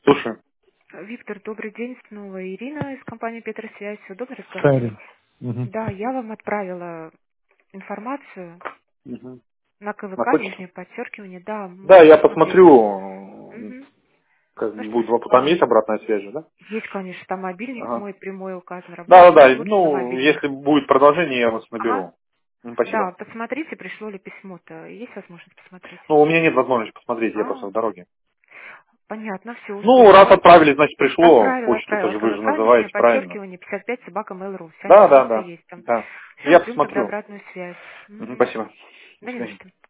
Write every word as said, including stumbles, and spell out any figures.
Слушай. Виктор, добрый день. Снова Ирина из компании Петросвязь. Удобно разговаривать? Шарин. Угу. Да, я вам отправила информацию Угу. на На КВК, почту? нижнее подчеркивание. Да, Да, можете я посмотреть. посмотрю, Угу. как Ну что, будет, вопрос. Там да. есть обратная связь же, да? Есть, конечно, там мобильник Ага. мой прямой указан, Да, да, рабочий. да. Смотрите на Ну, мобильник. если будет продолжение, я вас Ага. наберу. М, Да, Спасибо. посмотрите, пришло ли письмо-то. Есть возможность посмотреть? Ну, у меня нет возможности посмотреть, я просто А, в дороге. понятно, все, Ну, жду раз вас. отправили, значит пришло в Отправила, почту, это отправила. же вы же КВК, нижнее называете, правильно? подчеркивание, пятьдесят пять собака mail.ru. Вся Да, да, информация да. есть там. Да. Все, Я ждем тогда посмотрю. обратную связь. Мгм, Мгм. Спасибо. До Да не за свидания. что.